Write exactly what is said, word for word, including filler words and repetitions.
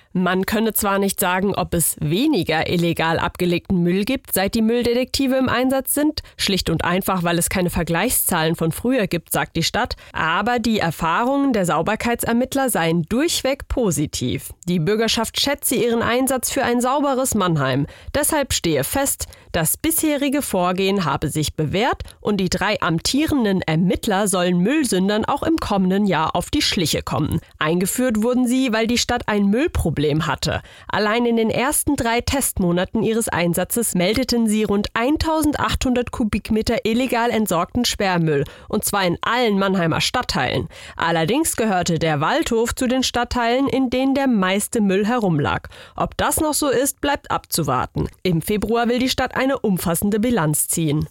Man könne zwar nicht sagen, ob es weniger illegal abgelegten Müll gibt, seit die Mülldetektive im Einsatz sind, schlicht und einfach, weil es keine Vergleichszahlen von früher gibt, sagt die Stadt, aber die Erfahrungen der Sauberkeitsermittler seien durchweg positiv. Die Bürgerschaft schätze ihren Einsatz für ein sauberes Mannheim. Deshalb stehe fest, das bisherige Vorgehen habe sich bewährt und die drei amtierenden Ermittler sollen Müllsündern auch im kommenden Jahr auf die Schliche kommen. Eingeführt wurden sie, weil die Stadt ein Müllproblem hatte. Allein in den ersten drei Testmonaten ihres Einsatzes meldeten sie rund eintausendachthundert Kubikmeter illegal entsorgten Sperrmüll, und zwar in allen Mannheimer Stadtteilen. Allerdings gehörte der Waldhof zu den Stadtteilen, in denen der meiste Müll herumlag. Ob das noch so ist, bleibt abzuwarten. Im Februar will die Stadt eine umfassende Bilanz ziehen.